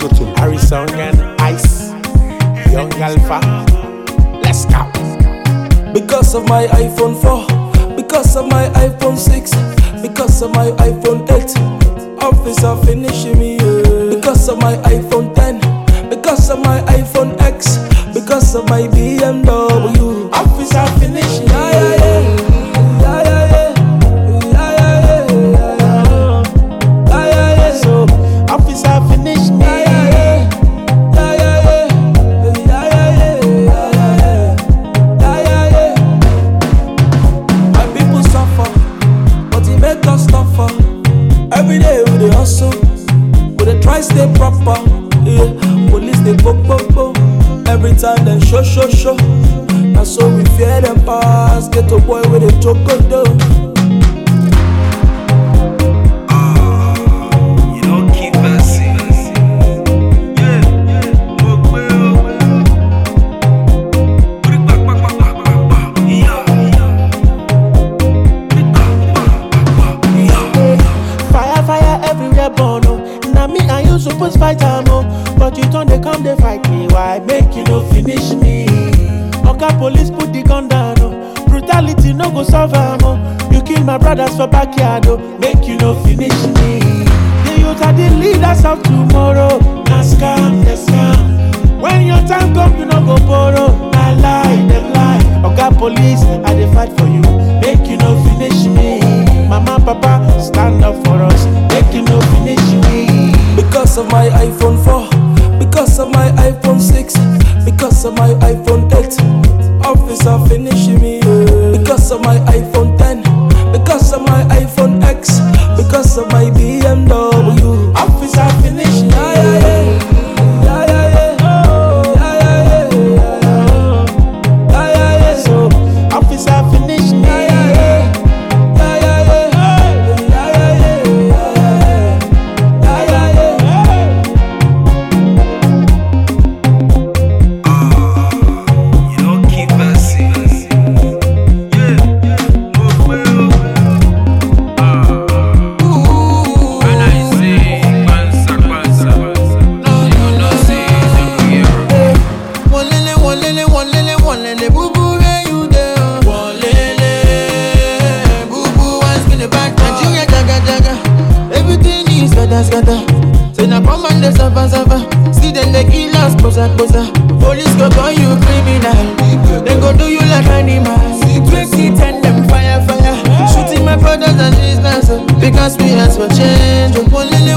Lesotho, Harrison and Ice, Young Alpha. Let's go. Because of my iPhone 4, because of my iPhone 6, because of my iPhone 8, officer finishing me. Because of my iPhone 10, because of my iPhone X, because of my BMW, officer finishing me. So officer finish me. Make us tougher. Every day we dey hustle, we dey try stay proper. Yeah, police dey go. Every time them show. Now so we fear them pass. Get a boy with a chocolate. Now me and you suppose fight but you turn they come they fight me. Why make you no finish me? Oga police put the gun down, brutality no go solve You kill my brothers for backyard, make you no finish me. The youth are the leaders of tomorrow. Now scam, the scam. When your time come, you no go borrow. I lie, them lie. Oga police, I dey fight for you, make you no finish me. Mama, papa, stand up for us, make you no finish me. Because of my iPhone 4, because of my iPhone 6, because of my iPhone 8, officer finishing me. Because of my iPhone 10, because of my iPhone X, because of my BMW, officer finishing me. So officer finish me. Say na come and they suffer. See them they kill us, posa. Police go call you criminal. They go do you like animals. 2010 them fire. Shooting my brothers and sisters because we ask for change.